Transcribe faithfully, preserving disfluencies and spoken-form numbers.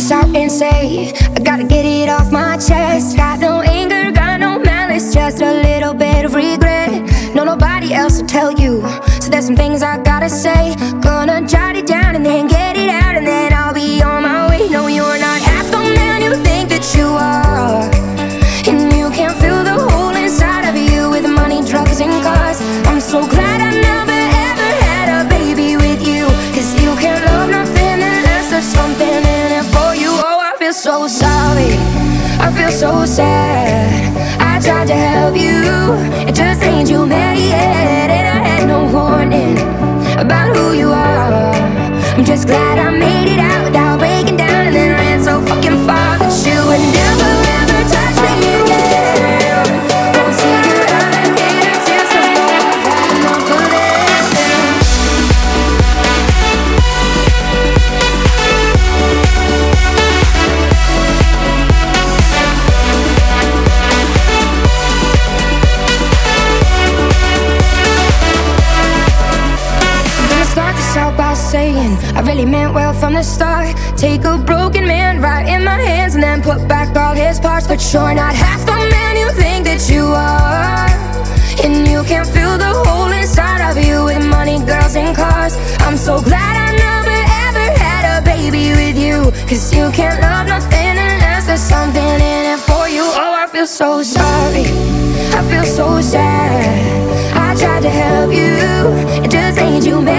this out and say I gotta get it off my chest. Got no anger, got no malice, just a little bit of regret. No, nobody else will tell you, so there's some things I gotta say. Gonna jot it down and then get it out, and then I'll be on my way. No, you're not half the man you think that you are, and you can't fill the hole inside of you with money, drugs, and cars. I'm so glad I never ever had a baby with you, cause you can't love nothing unless there's something in it for you. Oh, I feel so sorry, I feel so sad. I tried to help you, it just ain't you made it. And I had no warning about who you are. I'm just glad I made it out without breaking down, and then ran so fucking far that you would never ever touch me again. Won't see you out again, it's just so long, I've had enough of this. Saying I really meant well from the start. Take a broken man right in my hands and then put back all his parts. But you're not half the man you think that you are, and you can't fill the hole inside of you with money, girls, and cars. I'm so glad I never ever had a baby with you, cause you can't love nothing unless there's something in it for you. Oh, I feel so sorry, I feel so sad. I tried to help you, it just ain't you, man.